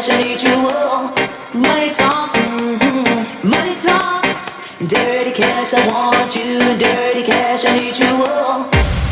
cash, I need you. Oh, money talks, money talks. Dirty cash, I want you. Dirty cash, I need you. Oh.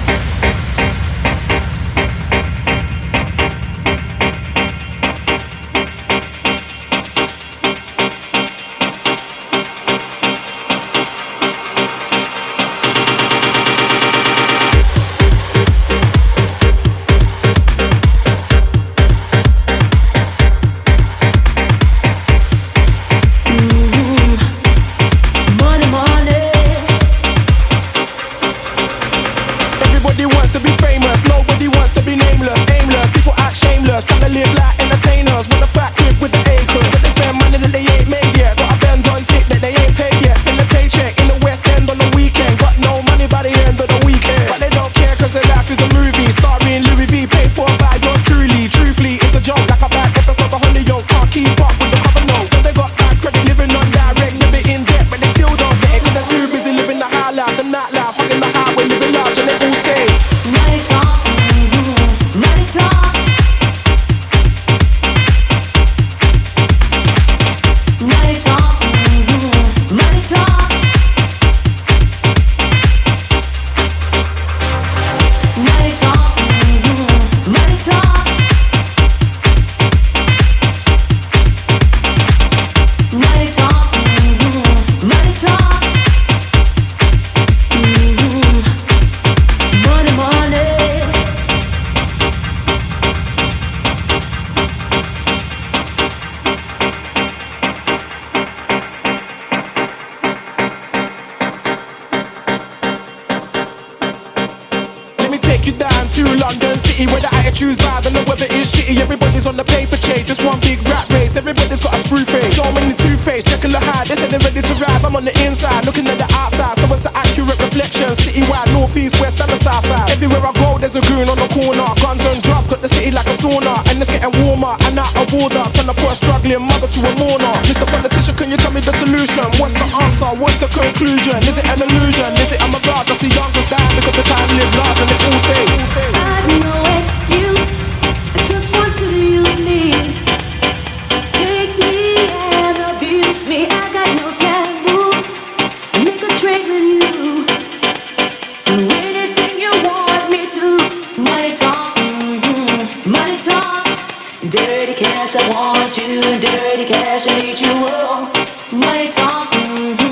London City, where the attitude's bad and the weather is shitty. Everybody's on the paper chase, it's one big rat race. Everybody's got a screw face, so many two-faced, Jekyll and Hyde. They said they're ready to ride, I'm on the inside, looking at the outside. So it's an accurate reflection, citywide, north, east, west and the south side. Everywhere I go, there's a goon on the corner. Guns and drugs, got the city like a sauna. And it's getting warmer and out of order. Turn the poor struggling mother to a mourner. Mr. Politician, can you tell me the solution? What's the answer? What's the conclusion? Is it an illusion? Is it I'm a god? Does the youngest die because the time live large and they all say no excuse, I just want you to use me. Take me and abuse me. I got no taboos. Make a trade with you. Do anything you want me to. Money talks, money talks. Dirty cash, I want you. Dirty cash, I need you. Oh, money talks,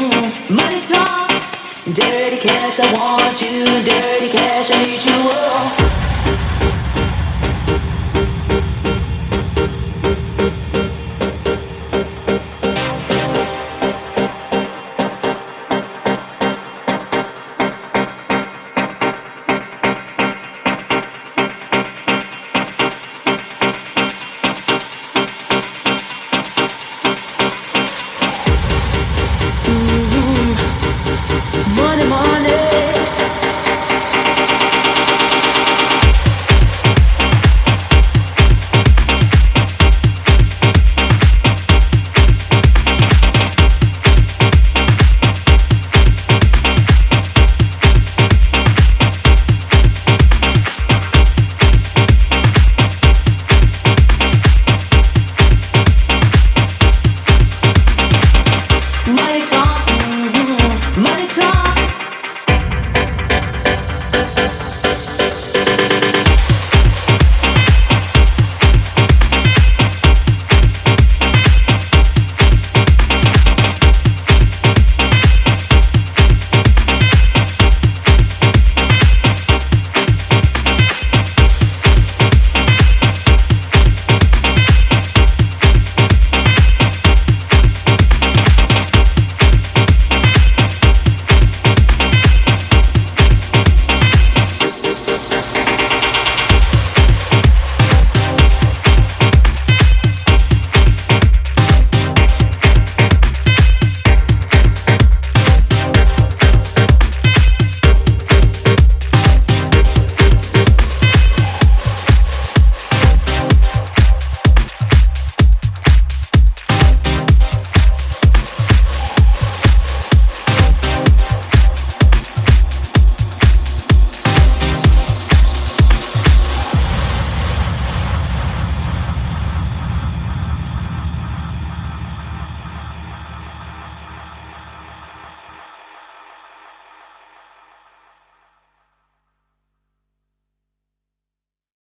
money talks. Dirty cash, I want you. Dirty cash, I need you. Oh.